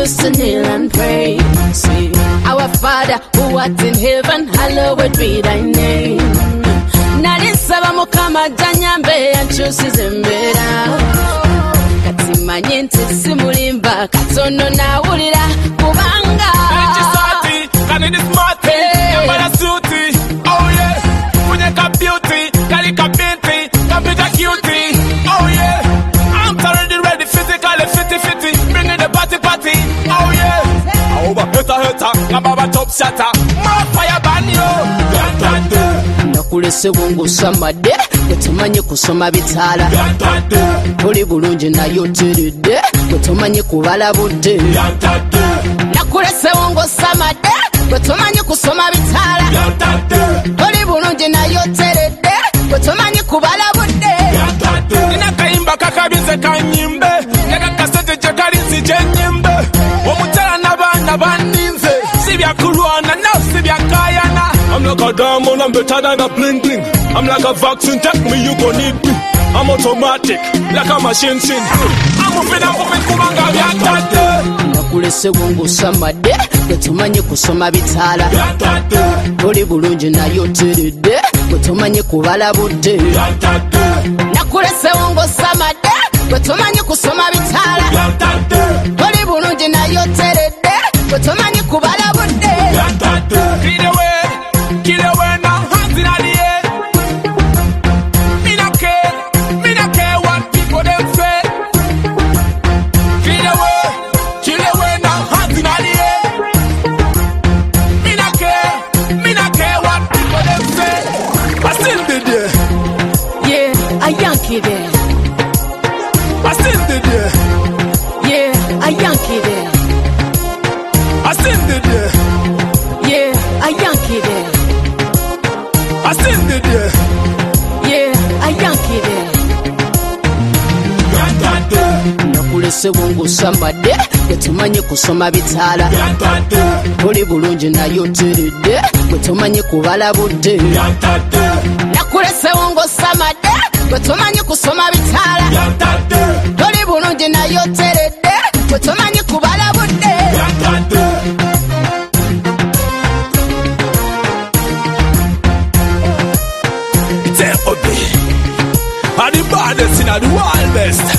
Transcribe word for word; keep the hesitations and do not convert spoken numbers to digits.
used to kneel and pray. See, our Father who art in heaven, hallowed be thy name. Nalisaba mukama janyambe anchusize mbera. Kati manye nti simulimba katono nawulira kubanga. Echisati, kanini smarty, yambara suti. Oh yeah, kunyeka beauty, kalika binti, kapita cutie. Oh yeah, I'm already ready, physically fitty fitty, bringing the party party. Oh yeah, over heta heta, ngababa top shatter, more fire ban yo. Nakulese wongo samade, wetumanye kusoma bitala. Toli bulungi nayo terede, wetumanye kubala budde. Nakulese wongo samade, wetumanye kusoma bitala. Toli bulungi nayo terede, wetumanye kubala budde. Nina kaimba kakabize kanyimbe, yaga kasete jakarinzi jenyimbe. Omutala nabana bandinze, sibya kulwana na sibya kayana. I'm like a diamond, I'm better than a bling bling. I'm like a vaccine, take me, you gon' need me. I'm automatic, like a machine sin. I'm moving up with Kumanga, yatate. Nakulese wongo samade, wetumanye kusoma bitala. Toli bulungi nayo terede, wetumanye kubala budde. Nakulese wongo samade, wetumanye kusoma bitala. Toli bulungi nayo terede, wetumanye kubala budde. Kill away, kill away now, hands in the air. Me not care, me not care what people them say. Kill away, kill away now, hands in the air. Me not care, me not care what people them say. I still did there. Yeah, a Yankee there. I still did there. Yeah, a Yankee there. I still did there. Yeah, a Yankee there. I still did there. Yeah, a Yankee there. Nakulese wongo samade, wetumanye kusoma bitala. Toli bulungi nayo terede, wetumanye kubala budde. Nakulese wongo samade, wetumanye kusoma bitala. Toli bulungi nayo terede, wetumanye kubala budde. Are the baddest in the world best.